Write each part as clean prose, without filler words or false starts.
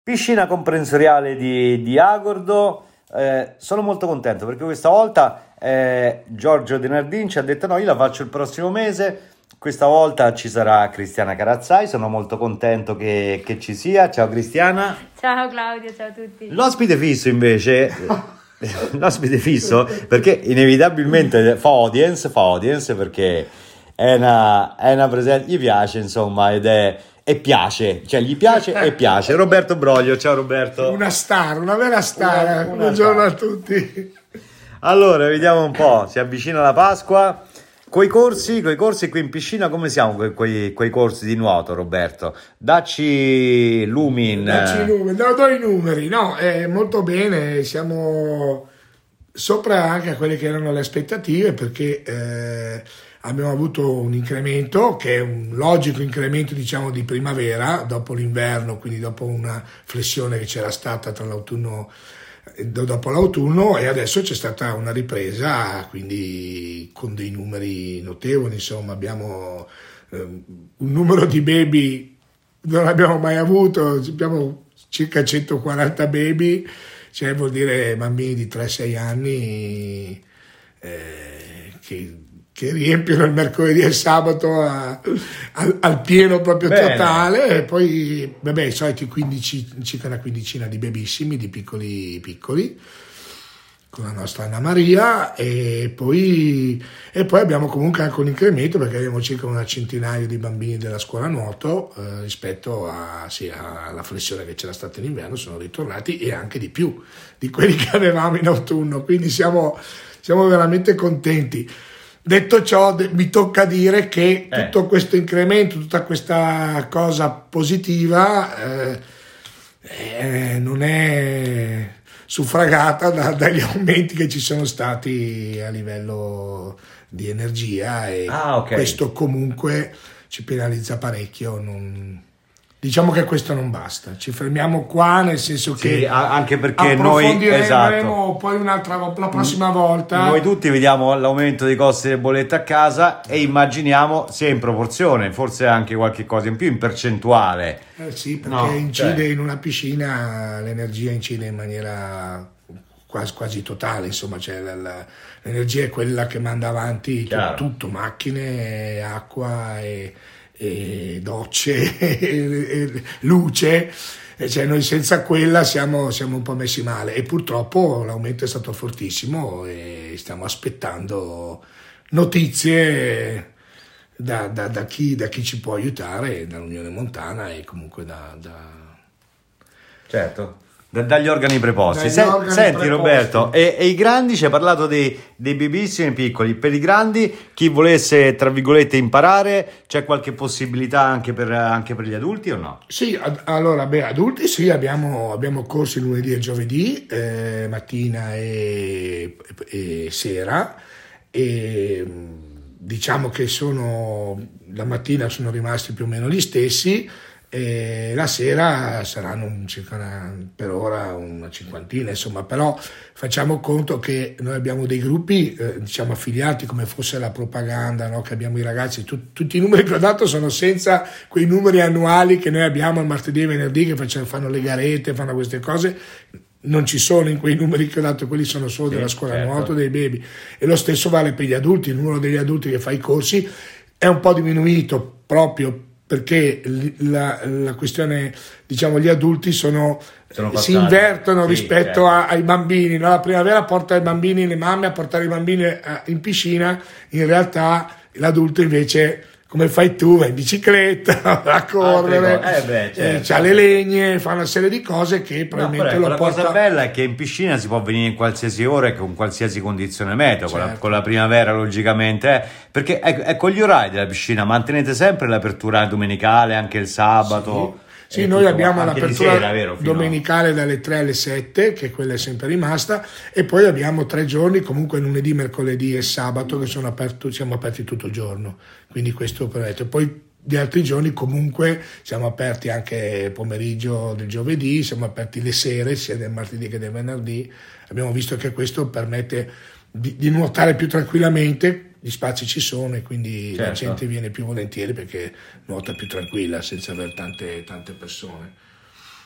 Piscina comprensoriale di Agordo. Sono molto contento perché questa volta Giorgio De Nardin ci ha detto no, io la faccio il prossimo mese. Questa volta ci sarà Cristiana Carazzai, sono molto contento che ci sia. Ciao Cristiana. Ciao Claudio, ciao a tutti. L'ospite fisso invece, l'ospite fisso perché inevitabilmente fa audience perché è una presenza, gli piace insomma e piace, cioè gli piace e piace. Roberto Broglio, ciao Roberto. Una vera star. Buongiorno a tutti. Allora, vediamo un po', si avvicina la Pasqua. Coi corsi qui in piscina come siamo quei corsi di nuoto, Roberto? Dacci Lumin. Do i numeri, no, molto bene, siamo sopra anche a quelle che erano le aspettative perché abbiamo avuto un incremento che è un logico incremento diciamo di primavera dopo l'inverno, quindi dopo una flessione che c'era stata tra l'autunno dopo l'autunno e adesso c'è stata una ripresa, quindi con dei numeri notevoli, insomma abbiamo un numero di baby non abbiamo mai avuto, abbiamo circa 140 baby, cioè vuol dire bambini di 3-6 anni che riempiono il mercoledì e il sabato al pieno proprio totale. E poi vabbè i soliti 15, circa una quindicina di bebissimi, di piccoli con la nostra Anna Maria e poi abbiamo comunque anche un incremento perché abbiamo circa una centinaia di bambini della scuola nuoto rispetto alla flessione che c'era stata in inverno, sono ritornati e anche di più di quelli che avevamo in autunno, quindi siamo veramente contenti. Detto ciò, mi tocca dire che tutto questo incremento, tutta questa cosa positiva non è suffragata dagli aumenti che ci sono stati a livello di energia e questo comunque ci penalizza parecchio. Diciamo che questo non basta, ci fermiamo qua nel senso che anche perché approfondiremo poi la prossima volta. Noi tutti vediamo l'aumento dei costi delle bollette a casa e immaginiamo sia in proporzione, forse anche qualche cosa in più in percentuale. Sì, perché incide in una piscina, l'energia incide in maniera quasi totale, insomma, cioè l'energia è quella che manda avanti tutto, macchine, acqua e docce e luce, cioè noi senza quella siamo un po' messi male e purtroppo l'aumento è stato fortissimo e stiamo aspettando notizie da chi ci può aiutare, dall'Unione Montana e comunque dagli organi preposti. Senti Roberto, e i grandi, ci hai parlato dei bebissimi e piccoli. Per i grandi, chi volesse tra virgolette imparare, c'è qualche possibilità anche per gli adulti o no? Sì, allora adulti sì, abbiamo corsi lunedì e giovedì, mattina e sera, e diciamo che la mattina sono rimasti più o meno gli stessi. E la sera saranno circa per ora una cinquantina, insomma, però facciamo conto che noi abbiamo dei gruppi diciamo affiliati come fosse la propaganda, no? Che abbiamo i ragazzi, tutti i numeri che ho dato sono senza quei numeri annuali che noi abbiamo il martedì e venerdì che fanno le garette, fanno queste cose, non ci sono in quei numeri che ho dato, quelli sono solo della scuola nuoto, dei baby, e lo stesso vale per gli adulti. Il numero degli adulti che fa i corsi è un po' diminuito proprio perché la questione, diciamo, gli adulti si invertono rispetto ai bambini, no? La primavera porta i bambini, le mamme a portare i bambini in piscina, in realtà l'adulto invece, come fai tu, va in bicicletta, a correre, c'ha le legne, fa una serie di cose che probabilmente lo porta. La cosa bella è che in piscina si può venire in qualsiasi ora e con qualsiasi condizione meteo, con la primavera logicamente, perché con gli orari della piscina mantenete sempre l'apertura domenicale, anche il sabato. Sì, noi abbiamo l'apertura domenicale dalle 3 alle 7, che quella è sempre rimasta, e poi abbiamo 3 giorni, comunque lunedì, mercoledì e sabato, che siamo aperti tutto il giorno, quindi questo permette. Poi di altri giorni comunque siamo aperti anche pomeriggio del giovedì, siamo aperti le sere, sia del martedì che del venerdì. Abbiamo visto che questo permette di nuotare più tranquillamente, gli spazi ci sono e quindi la gente viene più volentieri perché nuota più tranquilla senza avere tante persone.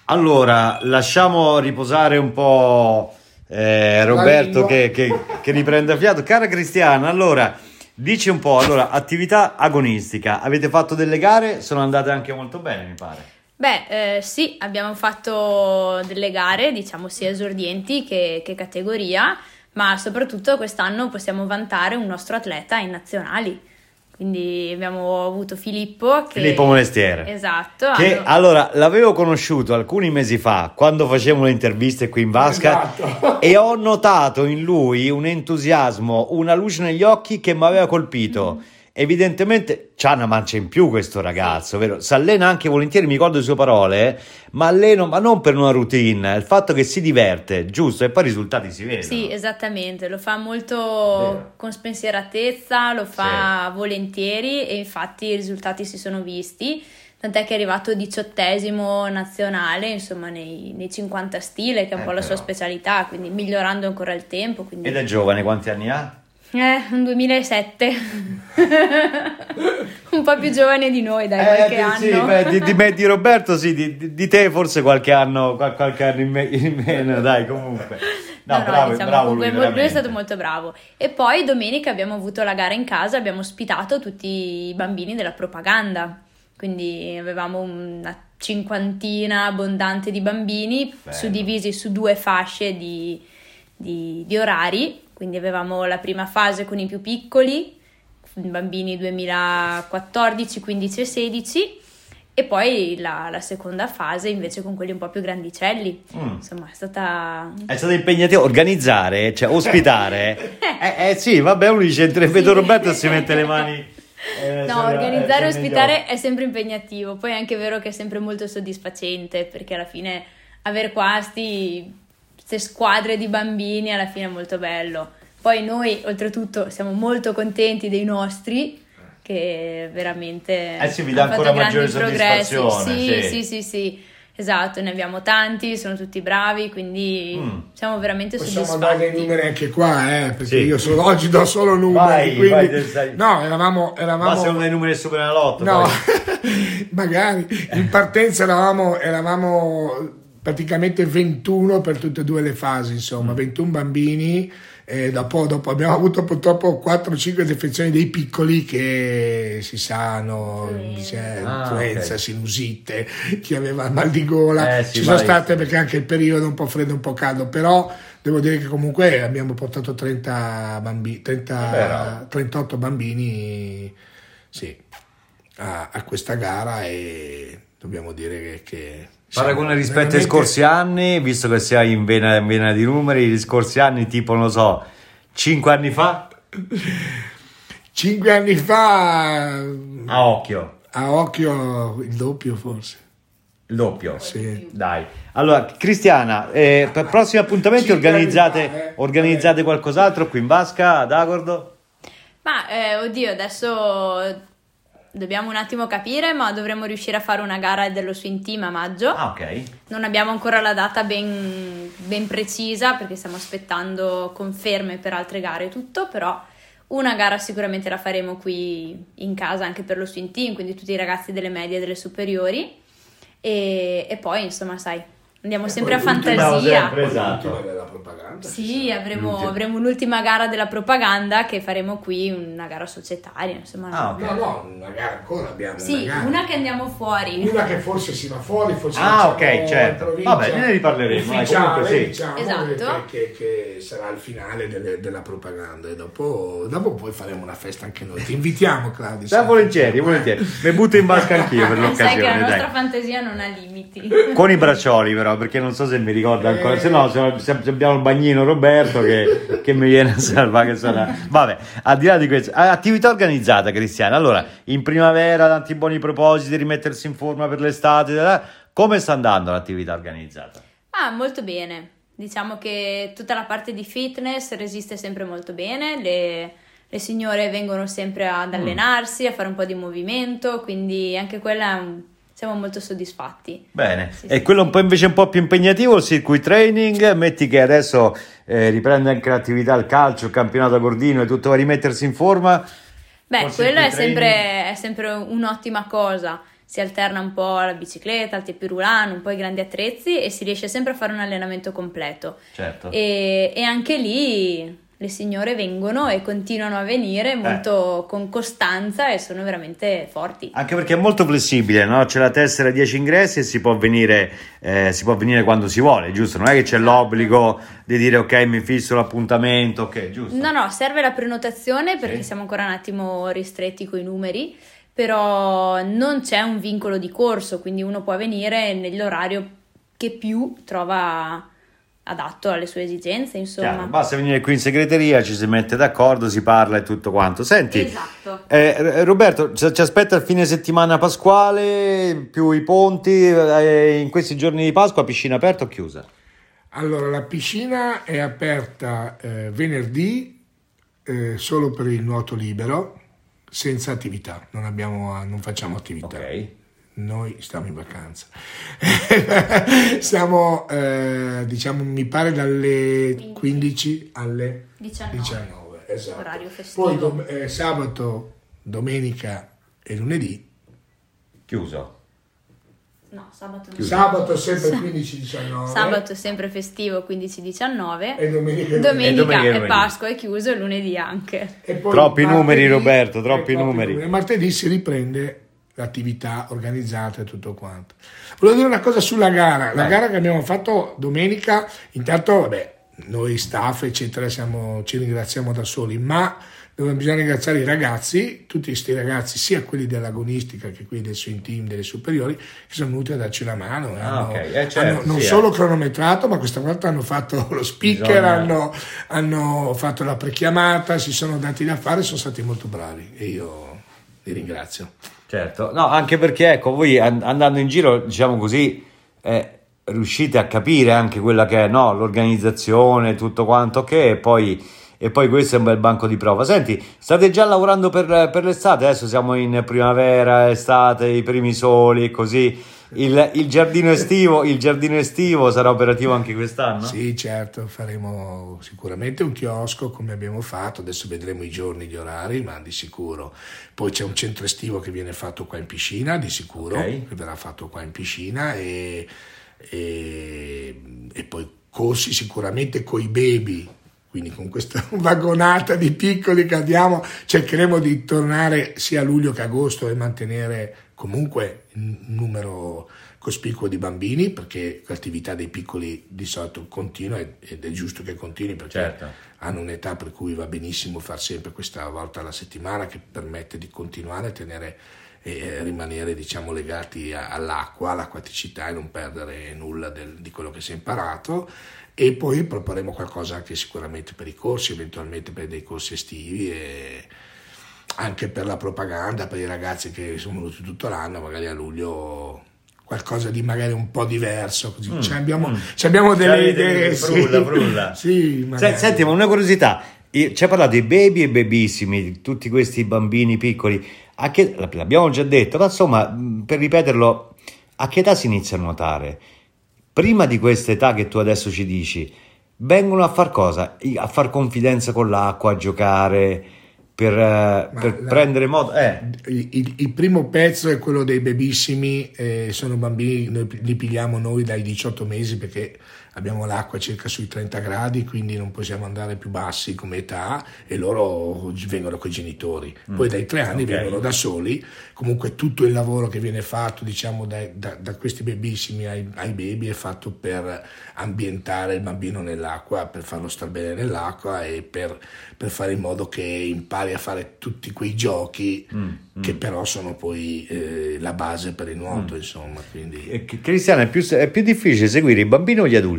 Allora, lasciamo riposare un po' Roberto che riprende fiato. Cara Cristiana, allora, dici un po', allora, attività agonistica, avete fatto delle gare, sono andate anche molto bene, mi pare. Beh, sì, abbiamo fatto delle gare, diciamo sia esordienti che categoria, ma soprattutto quest'anno possiamo vantare un nostro atleta in nazionali. Quindi abbiamo avuto Filippo Monestiere. Esatto. Che allora l'avevo conosciuto alcuni mesi fa quando facevo le interviste qui in Vasca, Esatto. E ho notato in lui un entusiasmo, una luce negli occhi che mi aveva colpito. Evidentemente c'ha una mancia in più questo ragazzo, vero? Si allena anche volentieri, mi ricordo le sue parole, ma non per una routine, il fatto che si diverte, giusto? E poi i risultati si vedono. Sì, esattamente, lo fa molto Vero. con spensieratezza, lo fa volentieri e infatti i risultati si sono visti, tant'è che è arrivato 18esimo nazionale, insomma nei 50 stile, che è un po' la sua però. specialità, quindi migliorando ancora il tempo. Quindi... Ed è giovane, quanti anni ha? Un 2007, un po' più giovane di noi, dai, qualche anno. Sì, beh, di me, di Roberto, sì, di te forse qualche anno in meno, dai, comunque. No, bravo, diciamo, bravo comunque lui è veramente. stato molto bravo. E poi domenica abbiamo avuto la gara in casa, abbiamo ospitato tutti i bambini della propaganda, quindi avevamo una cinquantina abbondante di bambini, Bello. suddivisi su 2 fasce di orari. Quindi avevamo la prima fase con i più piccoli, bambini 2014, 15 e 16, e poi la seconda fase invece con quelli un po' più grandicelli. Insomma, è stata impegnativo organizzare, cioè ospitare. Sì, vabbè, uno dice, vedo Roberto e si mette le mani. No, organizzare e ospitare è sempre impegnativo, poi è anche vero che è sempre molto soddisfacente, perché alla fine avere qua queste squadre di bambini alla fine è molto bello. Poi noi oltretutto siamo molto contenti dei nostri, che veramente Sì, vi dà hanno ancora fatto grandi maggiore progressi. soddisfazione. Sì, esatto, ne abbiamo tanti, sono tutti bravi, quindi siamo veramente Possiamo soddisfatti. dare dei numeri anche qua, perché Sì. io oggi do solo numeri. Vai, quindi... vai, No, eravamo... Ma se uno dei numeri è super nella lotto, No, poi. magari in partenza eravamo praticamente 21 per tutte e 2 le fasi, insomma, 21 bambini. Dopo abbiamo avuto purtroppo 4-5 defezioni dei piccoli che si sanno, c'è influenza, sinusite, chi aveva mal di gola, Sì, ci sono vai. state, perché anche il periodo un po' freddo, un po' caldo, però devo dire che comunque abbiamo portato 38 bambini, sì, a questa gara, e dobbiamo dire che Paragone rispetto ai veramente- scorsi anni, visto che sei in vena di numeri, gli scorsi anni, tipo, non lo so, 5 anni fa? 5 anni fa A occhio, a occhio il doppio, forse. il doppio. Sì. Dai. Allora, Cristiana, per prossimi appuntamenti 5 anni organizzate fa, qualcos'altro qui in Vasca, ad Agordo? Ma oddio, adesso dobbiamo un attimo capire, ma dovremmo riuscire a fare una gara dello swim team a maggio. Ah, ok. Non abbiamo ancora la data ben precisa, perché stiamo aspettando conferme per altre gare e tutto, però una gara sicuramente la faremo qui in casa anche per lo swim team, quindi tutti i ragazzi delle medie e delle superiori, e poi insomma, sai, andiamo sempre a fantasia. Esatto. L'ultima della propaganda. Sì, avremo un'ultima gara della propaganda che faremo qui, una gara societaria, insomma. Ah, ok. No, una gara ancora abbiamo. Sì, gara. una che andiamo fuori. Una che forse si va fuori, forse Ah, facciamo ok, certo. in provincia Vabbè, ne riparleremo, ufficiale, comunque sì. diciamo, Esatto. che sarà il finale della propaganda, e dopo poi faremo una festa anche noi. Ti invitiamo, Claudio. Dai, volentieri. Mi butto in Vasca anch'io per Sai che la l'occasione, nostra dai. fantasia non ha limiti. Con i braccioli però, perché non so se mi ricordo ancora, se no se abbiamo il bagnino Roberto che mi viene a salvare, che sarà. Vabbè, al di là di questo, attività organizzata, Cristiana. Allora, in primavera tanti buoni propositi, rimettersi in forma per l'estate, come sta andando l'attività organizzata? Molto bene. Diciamo che tutta la parte di fitness resiste sempre molto bene, le signore vengono sempre ad allenarsi, a fare un po' di movimento, quindi anche quella siamo molto soddisfatti. Bene, Sì, e sì, quello sì. un po' invece un po' più impegnativo, il circuit training, metti che adesso riprende anche l'attività, il calcio, il campionato agordino e tutto, va a rimettersi in forma. Beh, Col quello è circuit training. sempre un'ottima cosa. si alterna un po' la bicicletta, il tapis roulant, un po' i grandi attrezzi e si riesce sempre a fare un allenamento completo. Certo. E anche lì le signore vengono e continuano a venire molto con costanza e sono veramente forti. Anche perché è molto flessibile, no? C'è la tessera 10 ingressi e si può venire quando si vuole, giusto? Non è che c'è l'obbligo di dire ok, mi fisso l'appuntamento, ok, giusto? No, serve la prenotazione perché siamo ancora un attimo ristretti coi numeri, però non c'è un vincolo di corso, quindi uno può venire nell'orario che più trova adatto alle sue esigenze, insomma. Chiaro, basta venire qui in segreteria, ci si mette d'accordo, si parla e tutto quanto. Senti, esatto. Roberto, ci aspetta il fine settimana pasquale, più i ponti, in questi giorni di Pasqua, piscina aperta o chiusa? Allora, la piscina è aperta venerdì solo per il nuoto libero, senza attività, non facciamo attività. Ok. Noi stiamo in vacanza. Siamo, diciamo, mi pare dalle 15 alle 19. Esatto. Orario festivo. Poi sabato, domenica e lunedì No, sabato non. Sabato sempre 15-19. Sabato è sempre festivo, 15-19. E domenica è Pasqua, è chiuso, e lunedì anche. E poi Troppi numeri, Roberto, troppi numeri. Martedì si riprende l'attività organizzata e tutto quanto. Volevo dire una cosa sulla gara. La gara che abbiamo fatto domenica, intanto, noi staff, eccetera, ci ringraziamo da soli, ma bisogna ringraziare i ragazzi, tutti questi ragazzi, sia quelli dell'agonistica che quelli del swim team, delle superiori, che sono venuti a darci una mano. Hanno non solo cronometrato, ma questa volta hanno fatto lo speaker, hanno fatto la prechiamata, si sono dati da fare, sono stati molto bravi e io li ringrazio. Certo, no, anche perché ecco, voi andando in giro, diciamo così, riuscite a capire anche quella che è, no, l'organizzazione, tutto quanto che e poi questo è un bel banco di prova. Senti, state già lavorando per l'estate? Adesso siamo in primavera, estate, i primi soli e così. Il giardino estivo sarà operativo anche quest'anno? Sì, certo, faremo sicuramente un chiosco come abbiamo fatto, adesso vedremo i giorni, gli orari, ma di sicuro. Poi c'è un centro estivo che viene fatto qua in piscina, di sicuro, che verrà fatto qua in piscina e poi corsi sicuramente coi baby. Quindi con questa vagonata di piccoli che abbiamo cercheremo di tornare sia a luglio che a agosto e mantenere comunque un numero cospicuo di bambini, perché l'attività dei piccoli di solito continua ed è giusto che continui perché hanno un'età per cui va benissimo far sempre questa volta alla settimana che permette di continuare a tenere e rimanere, diciamo, legati all'acqua, all'acquaticità e non perdere nulla di quello che si è imparato. E poi proporremo qualcosa anche sicuramente per i corsi, eventualmente per dei corsi estivi e anche per la propaganda, per i ragazzi che sono venuti tutto l'anno, magari a luglio qualcosa di magari un po' diverso, così. Abbiamo delle idee. Frulla. Sì, senti, ma una curiosità, ci hai parlato di baby e babissimi, tutti questi bambini piccoli, l'abbiamo già detto, ma insomma, per ripeterlo, a che età si inizia a nuotare? Prima di questa età che tu adesso ci dici, vengono a far cosa? A far confidenza con l'acqua, a giocare, per prendere modo? Il primo pezzo è quello dei bebissimi, sono bambini, noi li pigliamo noi dai 18 mesi perché abbiamo l'acqua circa sui 30 gradi, quindi non possiamo andare più bassi come età e loro vengono con i genitori. Poi dai 3 anni vengono da soli, comunque tutto il lavoro che viene fatto, diciamo, da questi bebissimi ai baby è fatto per ambientare il bambino nell'acqua, per farlo star bene nell'acqua e per fare in modo che impari a fare tutti quei giochi che però sono poi la base per il nuoto, insomma. Quindi. Cristiana, è più difficile seguire i bambini o gli adulti?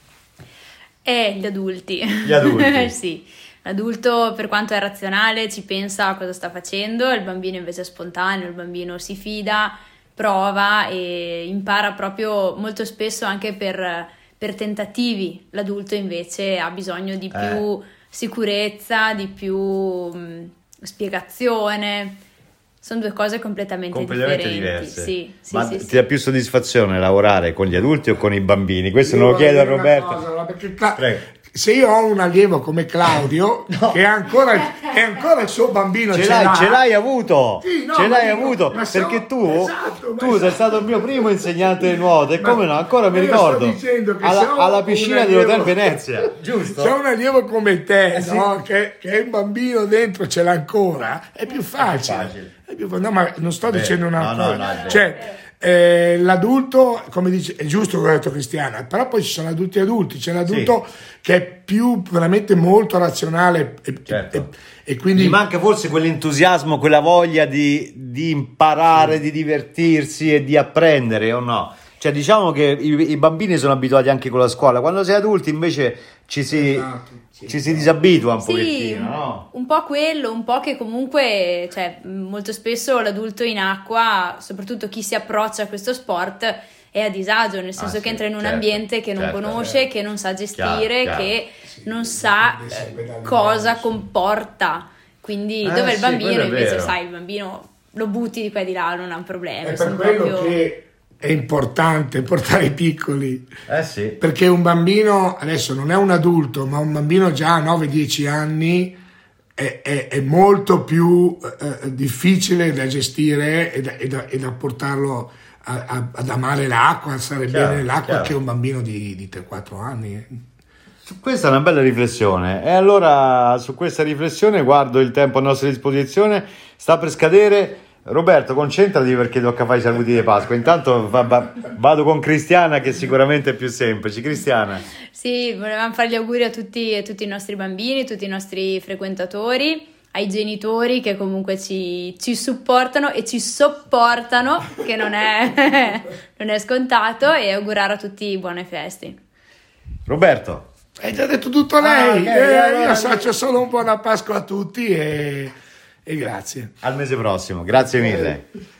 Gli adulti. Gli adulti. Sì. L'adulto, per quanto è razionale, ci pensa a cosa sta facendo, il bambino invece è spontaneo, il bambino si fida, prova e impara proprio molto spesso anche per tentativi. L'adulto invece ha bisogno di più sicurezza, di più spiegazione. Sono due cose completamente differenti. Diverse. Sì, ma sì, ti dà più soddisfazione lavorare con gli adulti o con i bambini? Questo non lo chiedo a Roberto. Cosa, perché se io ho un allievo come Claudio, che è ancora il suo bambino, ce l'hai avuto, sì, no, ce l'hai dico, avuto, esatto, perché tu sei stato il mio primo insegnante di nuoto, e come no, ancora mi ricordo, alla piscina dell'Hotel Venezia, giusto? Se ho un allievo come te, no? che è un bambino dentro, ce l'ha ancora, è più facile. No, ma non sto dicendo una cosa, cioè l'adulto, come dice, è giusto quello che ha detto Cristiana, però poi ci sono adulti, c'è l'adulto che è più veramente molto razionale e quindi gli manca forse quell'entusiasmo, quella voglia di imparare, di divertirsi e di apprendere, o no? Cioè, diciamo che i bambini sono abituati anche con la scuola, quando sei adulti invece ci si disabitua un pochettino, no? Un po' quello, un po' che comunque, cioè, molto spesso l'adulto in acqua, soprattutto chi si approccia a questo sport, è a disagio, nel senso che entra in un ambiente che non conosce, che non sa gestire, che non sa cosa comporta. Quindi dove il bambino invece, sai, il bambino lo butti di qua e di là, non ha un problema. È per quello che è importante portare i piccoli, perché un bambino adesso non è un adulto, ma un bambino già a 9-10 anni è molto più difficile da gestire e da portarlo ad amare l'acqua, a stare bene nell'acqua, che un bambino di 3-4 anni. Questa è una bella riflessione, e allora su questa riflessione guardo il tempo a nostra disposizione, sta per scadere. Roberto, concentrati perché tocca fare i saluti di Pasqua. Intanto vado con Cristiana, che sicuramente è più semplice. Cristiana. Sì, volevamo fare gli auguri a tutti i nostri bambini, a tutti i nostri frequentatori, ai genitori che comunque ci supportano e ci sopportano, che non è scontato, e augurare a tutti buone feste. Roberto. Hai già detto tutto lei. Io faccio solo un buona Pasqua a tutti e grazie. Al mese prossimo, grazie mille.